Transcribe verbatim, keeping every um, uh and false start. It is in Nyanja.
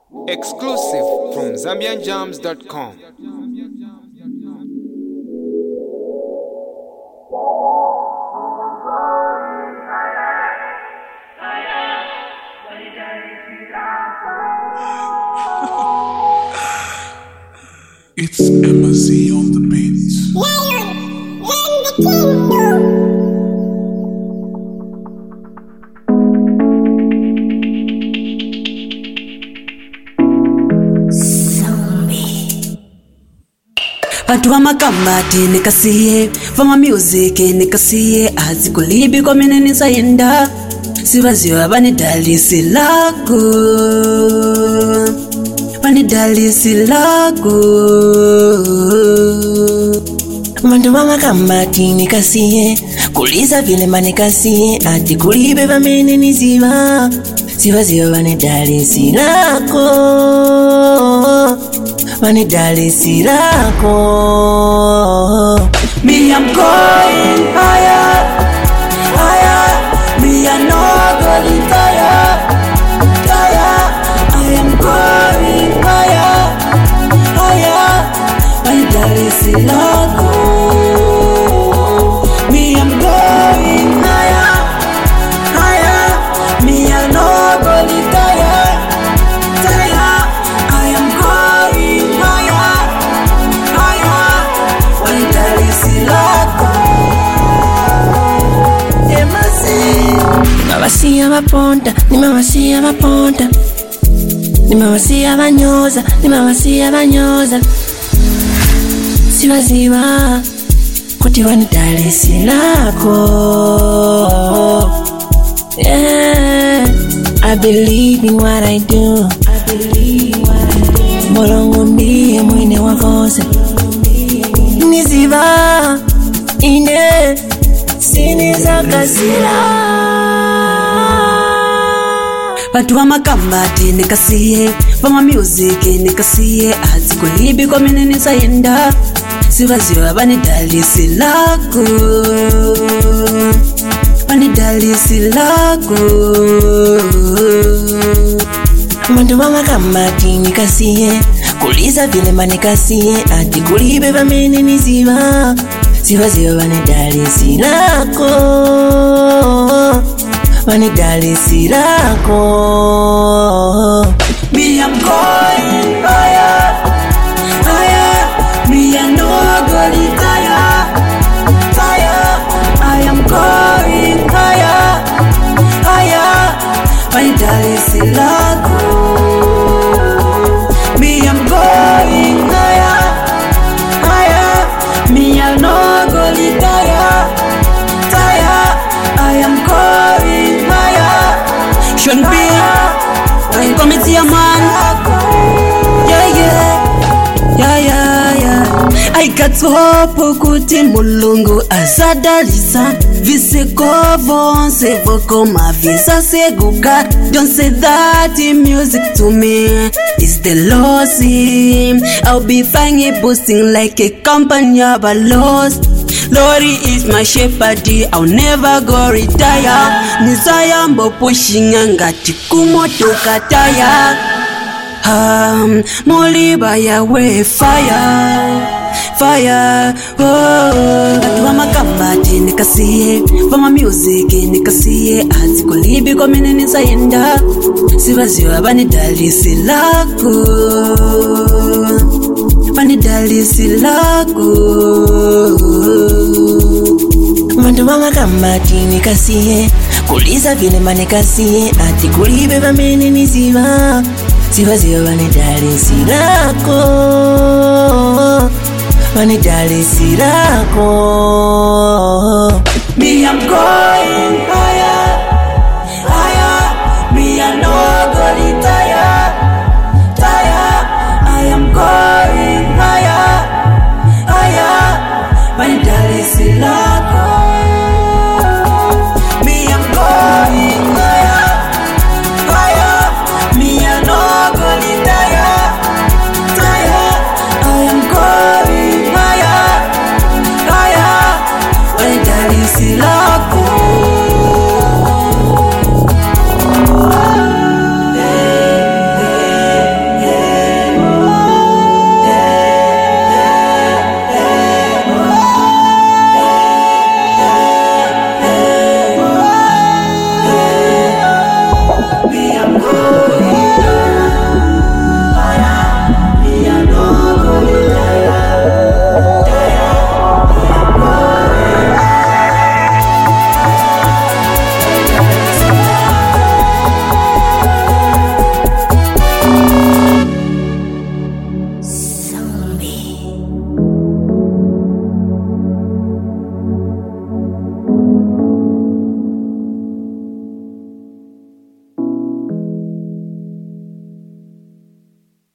Exclusive from Zambian Jams dot com. It's Emma Z on the beats. Bantu bamakamati nikasiye Vama music nikasiye Azikulibi kwa mineni sayenda Sibaziwa banidalisi lako Banidalisi lako Bantu bamakamati nikasiye Kuliza vile manikasiye Azikulibi kwa mineni ziva Sibaziwa banidalisi lako Banidalisi lako. Me I'm going higher, higher. Me I no going higher, higher. I am going higher, higher. Banidalisi lako. Me I'm going higher, higher. Me I no going higher. Nimawasiya baponda, nimawasiya baponda Nimawasiya banyoza, nimawasiya banyoza Sibaziwa kuti banidalisi lako. Yeah, I believe in what I do. I believe in what I do. Molongo ndiye mwine wakose Niziva ine siniza kasila. Bantu bamakamati nikasiye Vama music nikasiye Azikulibi kwa mineni sayenda Sibaziwa banidalisi lako Banidalisi lako. Bantu bamakamati nikasiye Kuliza vile manikasiye Azikulibi kwa mineni ziva Sibaziwa banidalisi lako Banidalisi lako. Me I'm going higher, higher. Me I no going higher, higher. I am going higher, higher. Banidalisi lako. Me I'm going higher, higher. Me I no going higher, higher. I am going higher. Shouldn't be I committee a man. Yeah, yeah, yeah, yeah, yeah. I got to hope kuti mulungu azadalisa Viseko vonse voko mavisa seguka. Don't say that in music to me is the lossing. I'll be fine it boosting like a company of a loss. Lori is my shepherd, I'll never go retire. Nizaya mbo pushing ngati kumoto kataya. Um, Moliba ya way fire, fire. Oh, bantu bamakamati nikasiye Vama music nikasiye Azikulibi kwa mineni sayenda Sibaziwa banidalisi lako Banidalisi lako. Bantu bamakamati nikasiye Kuliza vile manikasiye Azikulibi kwa mineni ziva Sibaziwa banidalisi lako Banidalisi lako. Me I'm going higher, higher. Me I no going higher.